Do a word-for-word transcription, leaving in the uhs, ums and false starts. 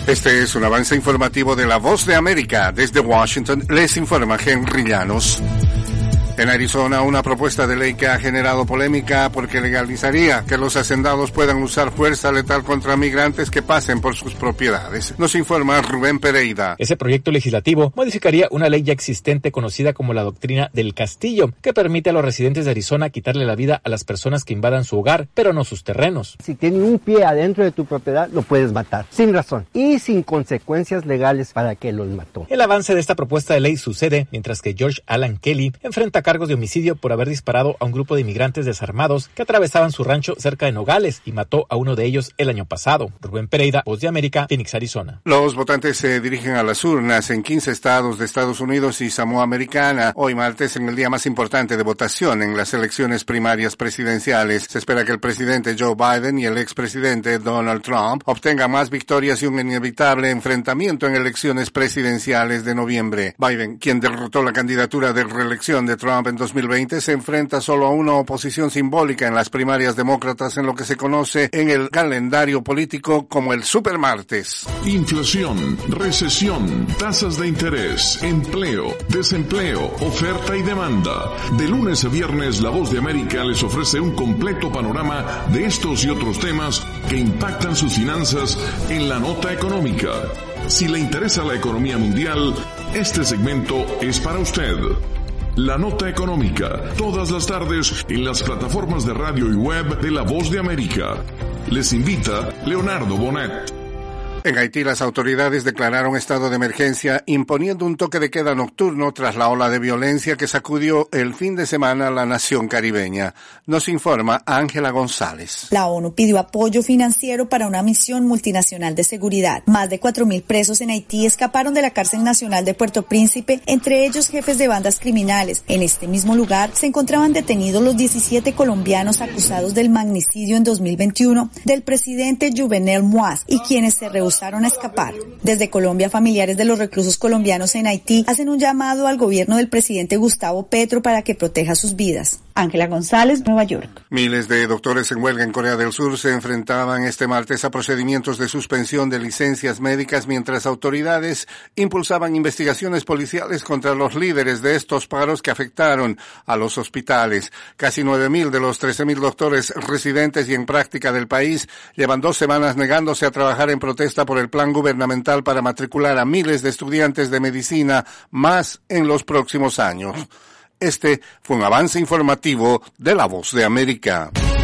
Este es un avance informativo de La Voz de América. Desde Washington les informa Henry Llanos. En Arizona, una propuesta de ley que ha generado polémica porque legalizaría que los hacendados puedan usar fuerza letal contra migrantes que pasen por sus propiedades. Nos informa Rubén Pereira. Ese proyecto legislativo modificaría una ley ya existente conocida como la doctrina del castillo, que permite a los residentes de Arizona quitarle la vida a las personas que invadan su hogar, pero no sus terrenos. Si tienen un pie adentro de tu propiedad, lo puedes matar, sin razón y sin consecuencias legales para que los mató. El avance de esta propuesta de ley sucede mientras que George Alan Kelly enfrenta cargos de homicidio por haber disparado a un grupo de inmigrantes desarmados que atravesaban su rancho cerca de Nogales y mató a uno de ellos el año pasado. Rubén Pereira, Voz de América, Phoenix, Arizona. Los votantes se dirigen a las urnas en quince estados de Estados Unidos y Samoa Americana. Hoy martes, en el día más importante de votación en las elecciones primarias presidenciales, se espera que el presidente Joe Biden y el expresidente Donald Trump obtengan más victorias y un inevitable enfrentamiento en elecciones presidenciales de noviembre. Biden, quien derrotó la candidatura de reelección de Trump en dos mil veinte, se enfrenta solo a una oposición simbólica en las primarias demócratas en lo que se conoce en el calendario político como el supermartes. Inflación, recesión, tasas de interés, empleo, desempleo, oferta y demanda. De lunes a viernes, La Voz de América les ofrece un completo panorama de estos y otros temas que impactan sus finanzas en la nota económica. Si le interesa la economía mundial, este segmento es para usted. La Nota Económica, todas las tardes en las plataformas de radio y web de La Voz de América. Les invita Leonardo Bonet. En Haití, las autoridades declararon estado de emergencia, imponiendo un toque de queda nocturno tras la ola de violencia que sacudió el fin de semana a la nación caribeña. Nos informa Ángela González. La ONU pidió apoyo financiero para una misión multinacional de seguridad. Más de cuatro mil presos en Haití escaparon de la cárcel nacional de Puerto Príncipe, entre ellos jefes de bandas criminales. En este mismo lugar se encontraban detenidos los diecisiete colombianos acusados del magnicidio en dos mil veintiuno del presidente Juvenel Moïse y quienes se rehusaron a escapar. Desde Colombia, familiares de los reclusos colombianos en Haití hacen un llamado al gobierno del presidente Gustavo Petro para que proteja sus vidas. Ángela González, Nueva York. Miles de doctores en huelga en Corea del Sur se enfrentaban este martes a procedimientos de suspensión de licencias médicas mientras autoridades impulsaban investigaciones policiales contra los líderes de estos paros que afectaron a los hospitales. Casi nueve mil de los trece mil doctores residentes y en práctica del país llevan dos semanas negándose a trabajar en protesta por el plan gubernamental para matricular a miles de estudiantes de medicina más en los próximos años. Este fue un avance informativo de La Voz de América.